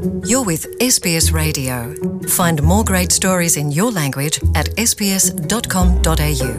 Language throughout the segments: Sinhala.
You're with SBS Radio. Find more great stories in your language at sbs.com.au.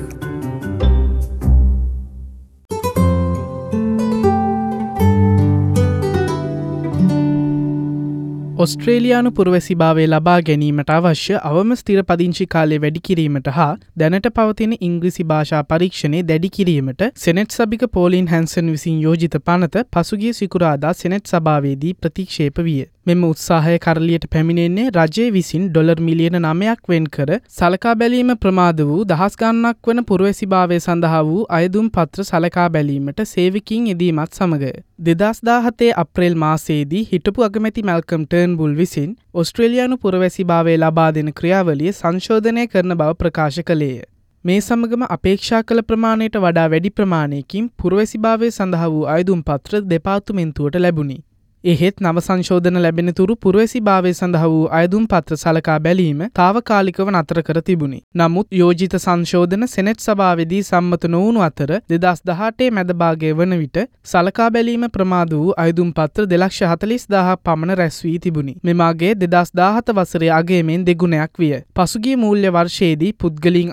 ඔස්ට්‍රේලියානු පුරවැසිභාවය ලබා ගැනීමට අවශ්‍ය අවම ස්ථිර පදිංචි කාලය වැඩි කිරීමට හා දැනට පවතින ඉංග්‍රීසි භාෂා පරීක්ෂණය දැඩි කිරීමට සෙනෙට් සභික පෝලින් හැන්සන් විසින් යෝජිත පනත පසුගිය සිකුරාදා සෙනෙට් සභාවේදී ප්‍රතික්ෂේප විය. මෙම උත්සාහය කරලියට පැමිණෙන්නේ රජය විසින් ඩොලර් මිලියන 9ක් වෙන් කර සලකා බැලීම ප්‍රමාද වූ දහස් ගණනක් වන පුරවැසිභාවය සඳහා වූ අයදුම් පත්‍ර සලකා බැලීමට සේවකින් යෙදීමත් සමග 2017 අප්‍රේල් මාසයේදී හිටපු අගමැති මැල්කම් ටර්න්බුල් විසින් ඔස්ට්‍රේලියානු පුරවැසිභාවය ලබා දෙන ක්‍රියාවලිය සංශෝධනය කරන බව ප්‍රකාශ කළේය. මේ සමගම අපේක්ෂා කළ ප්‍රමාණයට වඩා වැඩි ප්‍රමාණයකින් පුරවැසිභාවය සඳහා වූ අයදුම් පත්‍ර දෙපාර්තමේන්තුවට ලැබුණි. එහෙත් නව සංශෝධන ලැබෙන තුරු පුරවැසිභාවය සඳහා වූ අයදුම් පත්‍ර සලකා බැලීම తాවකාලිකව නතර කර තිබුණි. නමුත් යෝජිත සංශෝධන සෙනෙට් සභාවේදී සම්මත නොවුණු අතර 2018 මැද භාගය වන විට සලකා බැලීම ප්‍රමාද වූ අයදුම් පත්‍ර 2,40,000ක් පමණ රැස් වී තිබුණි. මෙම අගය 2017 වසරේ අගයමෙන් දෙගුණයක් විය. පසුගිය මූල්‍ය වර්ෂයේදී පුද්ගලයන්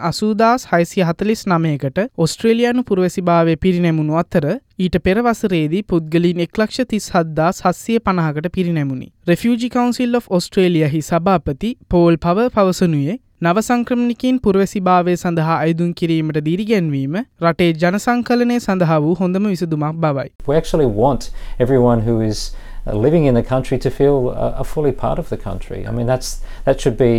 80,649කට ඔස්ට්‍රේලියානු පුරවැසිභාවය පිරිනැමුණු අතර ඊට පෙර වසරේදී පුද්ගලයන් 1,37,750කට පිරිනැමුණි. Refugee Council of Australia හි සභාපති පෝල් පවර් පවසනුයේ නව සංක්‍රමණිකයින් පුරවැසිභාවය සඳහා අයදුම් කිරීමට දීරිගැන්වීම රටේ ජනසංකලනය සඳහා වූ හොඳම විසඳුමක් බවයි. We actually want everyone who is living in the country to feel a fully part of the country. I mean, that should be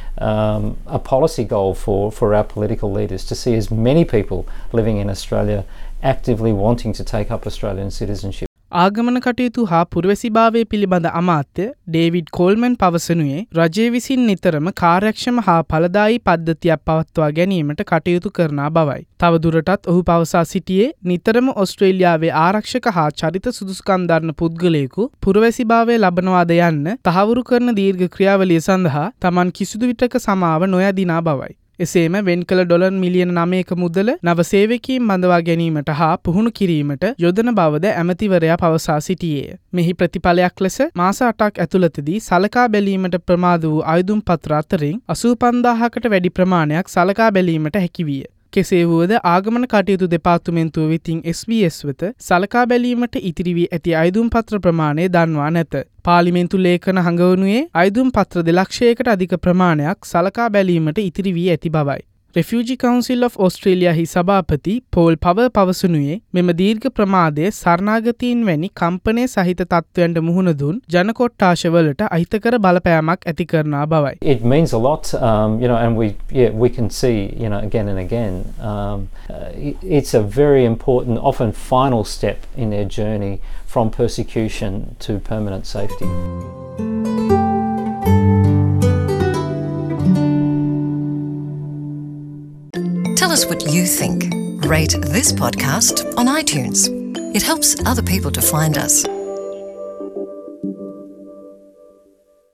a policy goal for our political leaders, to see as many people living in Australia actively wanting to take up Australian citizenship. ආගමන කටයුතු හා පුරවැසිභාවය පිළිබඳ අමාත්‍ය ඩේවිඩ් කෝල්මන් පවසනුයේ රජය විසින් නිතරම කාර්යක්ෂම හා ඵලදායී පද්ධතියක් පවත්වා ගැනීමට කටයුතු කරන බවයි. තවදුරටත් ඔහු පවසා සිටියේ නිතරම ඔස්ට්‍රේලියාවේ ආරක්ෂක හා චරිත සුදුසුකම් දරන පුද්ගලයෙකු පුරවැසිභාවය ලබනවාද යන්න තහවුරු කරන දීර්ඝ ක්‍රියාවලිය සඳහා Taman කිසිදු විටක සමාව නොයදිනා බවයි. එසේම වෙන් කළ ඩොලර් මිලියන 9ක මුදල නව සේවකීන් බඳවා ගැනීමට හා පුහුණු කිරීමට යොදන බවද ඇමතිවරයා පවසා සිටියේය. මෙහි ප්‍රතිඵලයක් ලෙස මාස 8ක් ඇතුළතදී සලකා බැලීමට ප්‍රමාද වූ අයදුම් පත්‍ර අතරින් 85,000කට වැඩි ප්‍රමාණයක් සලකා බැලීමට හැකි විය. කෙසේ වුවද ආගමන කටයුතු දෙපාර්තමේන්තුව විසින් SBS වෙත සලකා බැලීමට ඉතිරි වී ඇති අයදුම් පත්‍ර ප්‍රමාණය දන්වා නැත. පාර්ලිමේන්තු ලේඛන හඟවනුයේ අයදුම් පත්‍ර 2,00,000කට අධික ප්‍රමාණයක් සලකා බැලීමට ඉතිරි වී ඇති බවයි. Refugee Council of Australia හි සභාපති පෝල් පවර් පවසනුයේ මෙම දීර්ඝ ප්‍රමාදය සරණාගතීන් වැනි කම්පනය සහිත තත්ත්වයන්ට මුහුණ දුන් ජන කොට්ටාශවලට අහිතකර බලපෑමක් ඇති කරනා බවයි. It means a lot, and we can see, again and again, it's a very important, often final step in their journey from persecution to permanent safety. Tell us what you think. Rate this podcast on iTunes. It helps other people to find us.